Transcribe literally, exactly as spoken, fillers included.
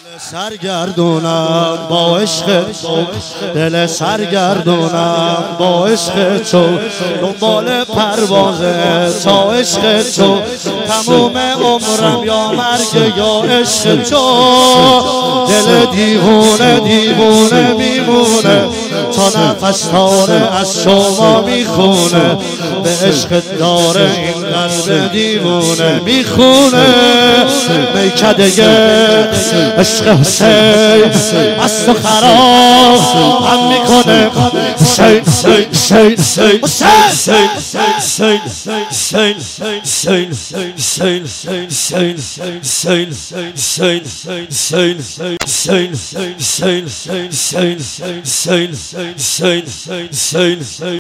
سرگردونم با عشق تو، دل سرگردونم با عشق تو، دنبال پروازه تا عشق تو، تموم عمرم یا مرگ یا عشق تو، دل دیوونه دیوونه میمونه تا نفس تاره از شما میخونه، به عشق داره این قلب دیوونه میخونه، میکده عشق حسین از تو خراب هم میکنه، حسین حسین حسین حسین حسین حسین حسین حسین حسین حسین حسین حسین